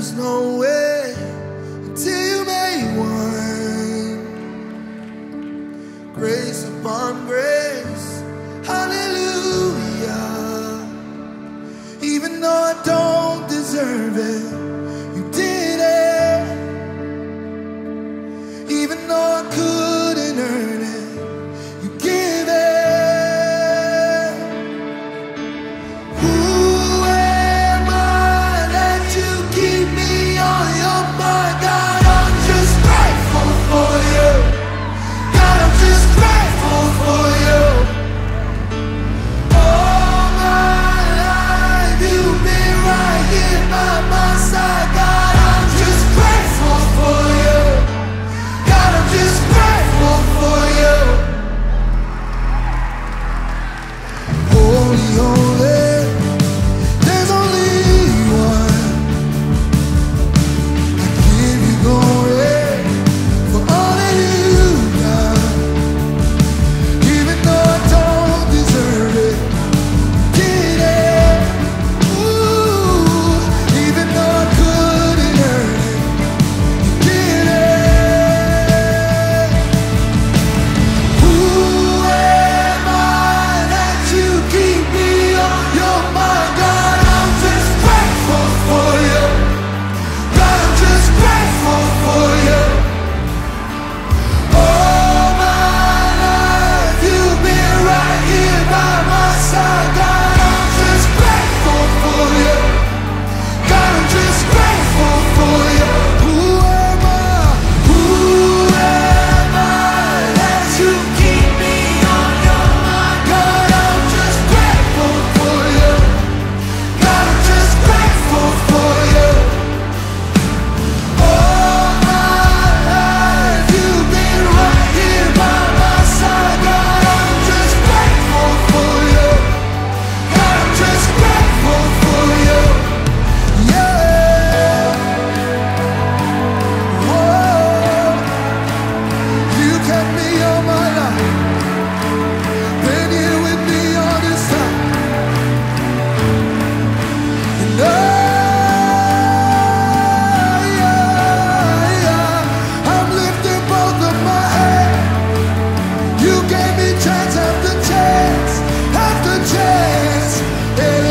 was no way until you made one. Grace upon grace, hallelujah. Even though I don't deserve it, you did it. Even though I couldn't earn it, you give it. Who am I that you keep me on your mind? God, I'm just grateful for you. God, I'm just grateful for you. All my life you've been right here by my side. God, I'm just grateful for you. God, I'm just grateful for you. Holy, holy, there's only one. I give you glory for all that you've done. Even though I don't deserve it, you did it. Ooh, even though I couldn't earn it, you did it. Who am I that you keep me on your mind? God, I'm just grateful for you. God, I'm just grateful for you. All my life you've been right here by my side. God, I'm just grateful for you. God, I'm just grateful for you. Who am I? Who am I that you keep me on your mind? God, I'm just grateful for you. God, I'm just grateful for you. All my life you've been right here by my side. God, I'm just grateful for you. God, I'm just grateful for you. Yeah. Whoa. You kept me all my life. Been here with me all this time. And I'm lifting both of my hands. You gave me chance after chance after chance. And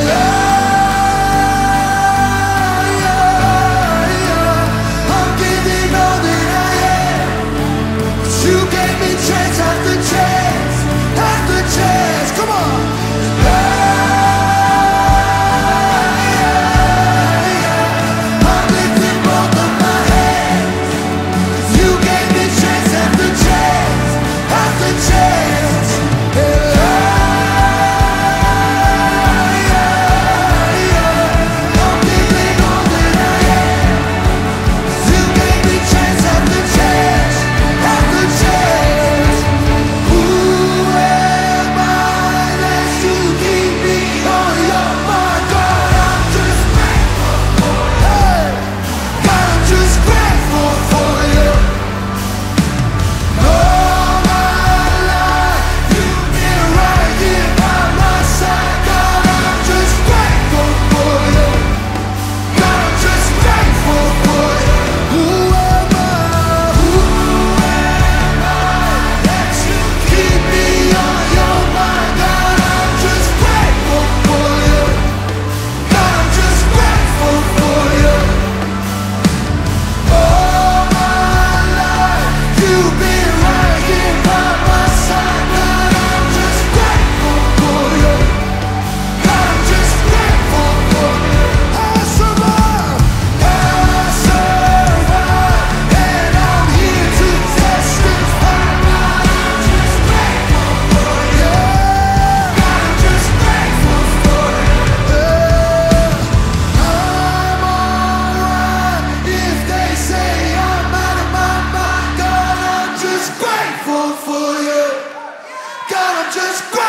I'm giving all that I am. 'Cause you gave me chance after chance after chance. Come on. I'm lifting both of my hands. 'Cause you gave me chance after chance after chance. And I'm giving all that I am. 'Cause you gave me chance after chance after chance. Who am I that you keep me on your mind? God, I'm just grateful for you. God, I'm just grateful for you. All my life you've been right here by my side. God, I'm just grateful for you. God, I'm just grateful for you. Who am I? Who am I that you keep me on your mind? God, I'm just grateful for you. God, I'm just grateful for you. All my life you've been right here by my side. God, I'm just grateful for you. God, I'm just grateful for you. I survived, and I'm here to testify. God, I'm just grateful for you. God, I'm just grateful for you. I'm alright if they say I'm out of my mind. God, I'm just grateful for you. God, I'm just grateful.